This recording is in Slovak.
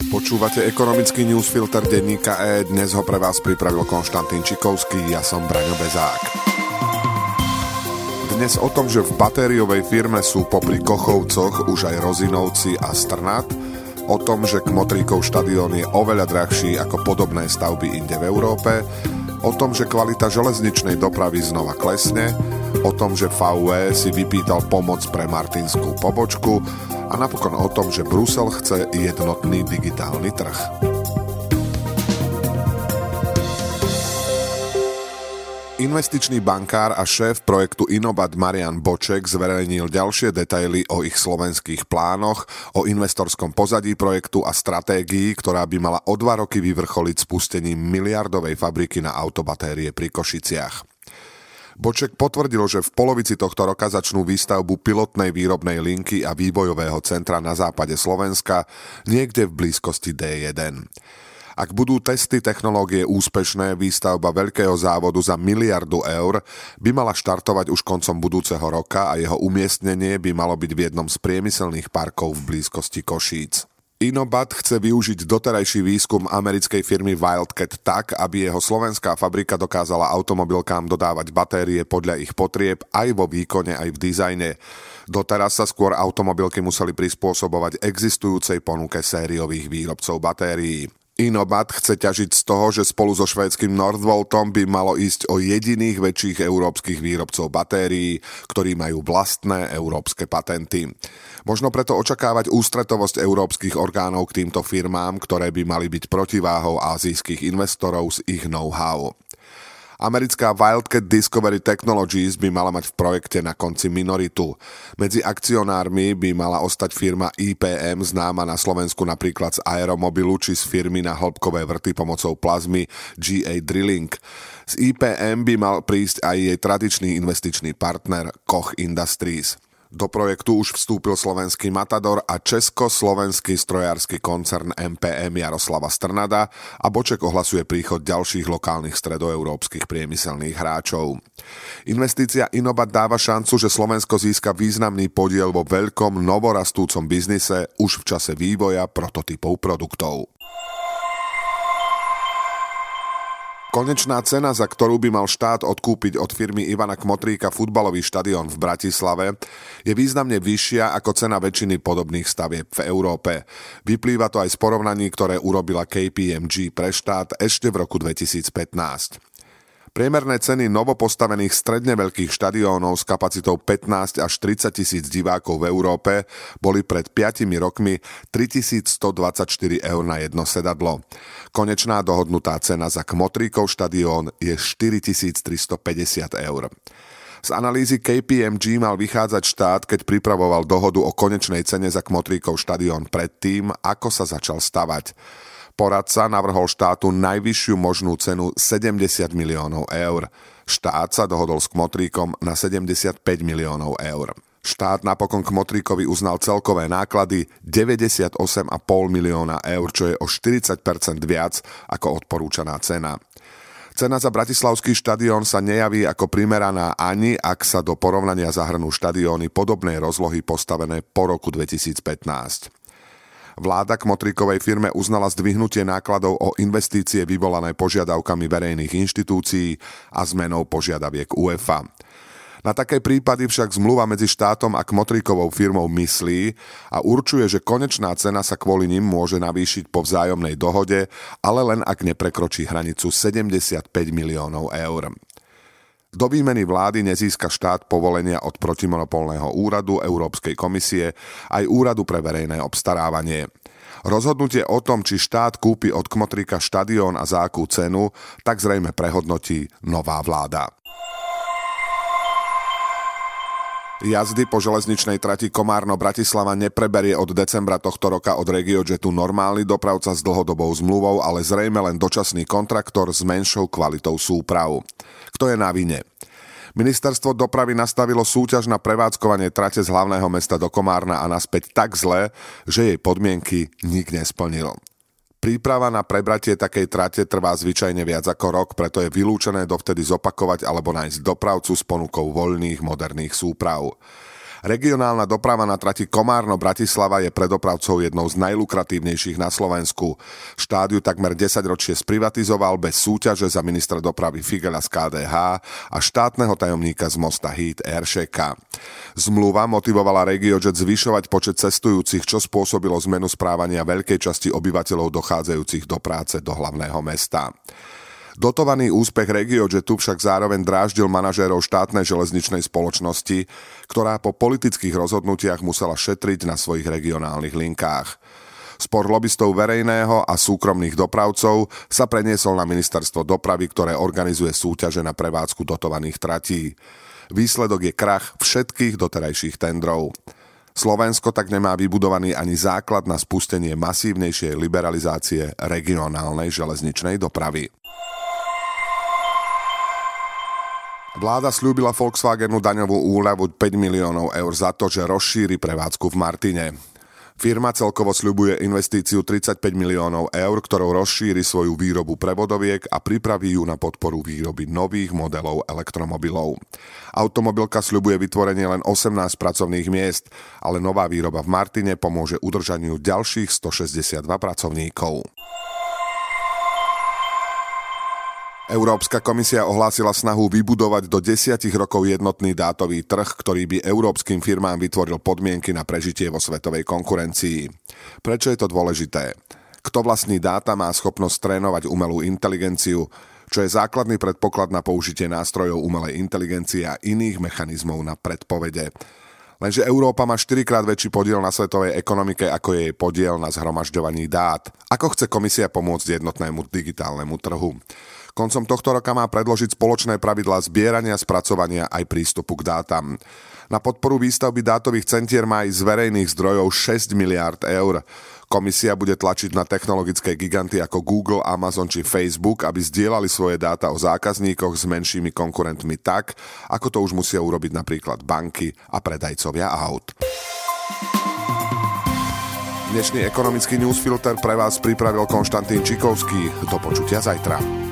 Počúvate ekonomický newsfilter denníka E. Dnes ho pre vás pripravil Konštantín Čikovský, ja som Braňo Bezák. Dnes o tom, že v batériovej firme sú popri Kochovcoch už aj Rozinovci a Strnad, o tom, že Kmotríkov štadión je oveľa drahší ako podobné stavby inde v Európe, o tom, že kvalita železničnej dopravy znova klesne, o tom, že VW si vypýtal pomoc pre martinskú pobočku a napokon o tom, že Brusel chce jednotný digitálny trh. Investičný bankár a šéf projektu Inobat Marian Boček zverejnil ďalšie detaily o ich slovenských plánoch, o investorskom pozadí projektu a stratégii, ktorá by mala o 2 roky vyvrcholiť spustením miliardovej fabriky na autobatérie pri Košiciach. Boček potvrdil, že v polovici tohto roka začnú výstavbu pilotnej výrobnej linky a vývojového centra na západe Slovenska, niekde v blízkosti D1. Ak budú testy technológie úspešné, výstavba veľkého závodu za miliardu eur by mala štartovať už koncom budúceho roka a jeho umiestnenie by malo byť v jednom z priemyselných parkov v blízkosti Košíc. Inobat chce využiť doterajší výskum americkej firmy Wildcat tak, aby jeho slovenská fabrika dokázala automobilkám dodávať batérie podľa ich potrieb aj vo výkone, aj v dizajne. Doteraz sa skôr automobilky museli prispôsobovať existujúcej ponuke sériových výrobcov batérií. Inobat chce ťažiť z toho, že spolu so švédskym Northvoltom by malo ísť o jediných väčších európskych výrobcov batérií, ktorí majú vlastné európske patenty. Možno preto očakávať ústretovosť európskych orgánov k týmto firmám, ktoré by mali byť protiváhou ázijských investorov z ich know-how. Americká Wildcat Discovery Technologies by mala mať v projekte na konci minoritu. Medzi akcionármi by mala ostať firma IPM, známa na Slovensku napríklad z aeromobilu či z firmy na hĺbkové vrty pomocou plazmy GA Drilling. Z IPM by mal prísť aj jej tradičný investičný partner Koch Industries. Do projektu už vstúpil slovenský Matador a československý strojársky koncern MPM Jaroslava Strnada a Boček ohlasuje príchod ďalších lokálnych stredoeurópskych priemyselných hráčov. Investícia Inobat dáva šancu, že Slovensko získa významný podiel vo veľkom novorastúcom biznise už v čase vývoja prototypov produktov. Konečná cena, za ktorú by mal štát odkúpiť od firmy Ivana Kmotríka futbalový štadión v Bratislave, je významne vyššia ako cena väčšiny podobných stavieb v Európe. Vyplýva to aj z porovnaní, ktoré urobila KPMG pre štát ešte v roku 2015. Priemerné ceny novopostavených stredne veľkých štadiónov s kapacitou 15 až 30 tisíc divákov v Európe boli pred 5 rokmi 3124 eur na jedno sedadlo. Konečná dohodnutá cena za Kmotríkov štadión je 4350 eur. Z analýzy KPMG mal vychádzať štát, keď pripravoval dohodu o konečnej cene za Kmotríkov štadión predtým, ako sa začal stavať. Poradca navrhol štátu najvyššiu možnú cenu 70 miliónov eur. Štát sa dohodol s Kmotríkom na 75 miliónov eur. Štát napokon Kmotríkovi uznal celkové náklady 98,5 milióna eur, čo je o 40% viac ako odporúčaná cena. Cena za bratislavský štadión sa nejaví ako primeraná ani ak sa do porovnania zahrnú štadióny podobnej rozlohy postavené po roku 2015. Vláda Kmotríkovej firme uznala zdvihnutie nákladov o investície vyvolané požiadavkami verejných inštitúcií a zmenou požiadaviek UEFA. Na také prípady však zmluva medzi štátom a Kmotríkovou firmou myslí a určuje, že konečná cena sa kvôli nim môže navýšiť po vzájomnej dohode, ale len ak neprekročí hranicu 75 miliónov eur. Do výmeny vlády nezíska štát povolenia od protimonopolného úradu, Európskej komisie aj úradu pre verejné obstarávanie. Rozhodnutie o tom, či štát kúpi od Kmotríka štadión a za akú cenu, tak zrejme prehodnotí nová vláda. Jazdy po železničnej trati Komárno-Bratislava nepreberie od decembra tohto roka od RegioJetu normálny dopravca s dlhodobou zmluvou, ale zrejme len dočasný kontraktor s menšou kvalitou súprav. Kto je na vine? Ministerstvo dopravy nastavilo súťaž na prevádzkovanie trate z hlavného mesta do Komárna a naspäť tak zle, že jej podmienky nik nesplnil. Príprava na prebratie takej trate trvá zvyčajne viac ako rok, preto je vylúčené dovtedy zopakovať alebo nájsť dopravcu s ponukou voľných moderných súprav. Regionálna doprava na trati Komárno-Bratislava je pre dopravcov jednou z najlukratívnejších na Slovensku. Štát ju takmer 10 ročie sprivatizoval bez súťaže za ministra dopravy Figeľa z KDH a štátneho tajomníka z Mosta Híd Eršeka. Zmluva motivovala RegioJet zvyšovať počet cestujúcich, čo spôsobilo zmenu správania veľkej časti obyvateľov dochádzajúcich do práce do hlavného mesta. Dotovaný úspech RegioJetu však zároveň dráždil manažérov štátnej železničnej spoločnosti, ktorá po politických rozhodnutiach musela šetriť na svojich regionálnych linkách. Spor lobistov verejného a súkromných dopravcov sa preniesol na ministerstvo dopravy, ktoré organizuje súťaže na prevádzku dotovaných tratí. Výsledok je krach všetkých doterajších tendrov. Slovensko tak nemá vybudovaný ani základ na spustenie masívnejšej liberalizácie regionálnej železničnej dopravy. Vláda sľúbila Volkswagenu daňovú úľavu 5 miliónov eur za to, že rozšíri prevádzku v Martine. Firma celkovo sľubuje investíciu 35 miliónov eur, ktorou rozšíri svoju výrobu prevodoviek a pripraví ju na podporu výroby nových modelov elektromobilov. Automobilka sľubuje vytvorenie len 18 pracovných miest, ale nová výroba v Martine pomôže udržaniu ďalších 162 pracovníkov. Európska komisia ohlásila snahu vybudovať do 10 rokov jednotný dátový trh, ktorý by európskym firmám vytvoril podmienky na prežitie vo svetovej konkurencii. Prečo je to dôležité? Kto vlastní dáta, má schopnosť trénovať umelú inteligenciu, čo je základný predpoklad na použitie nástrojov umelej inteligencie a iných mechanizmov na predpovede. Lenže Európa má 4-krát väčší podiel na svetovej ekonomike, ako je jej podiel na zhromažďovaní dát. Ako chce komisia pomôcť jednotnému digitálnemu trhu? Koncom tohto roka má predložiť spoločné pravidlá zbierania, spracovania aj prístupu k dátam. Na podporu výstavby dátových centier má aj z verejných zdrojov 6 miliárd eur. Komisia bude tlačiť na technologické giganty ako Google, Amazon či Facebook, aby zdieľali svoje dáta o zákazníkoch s menšími konkurentmi tak, ako to už musia urobiť napríklad banky a predajcovia aut. Dnešný ekonomický newsfilter pre vás pripravil Konštantín Čikovský. Do počutia zajtra.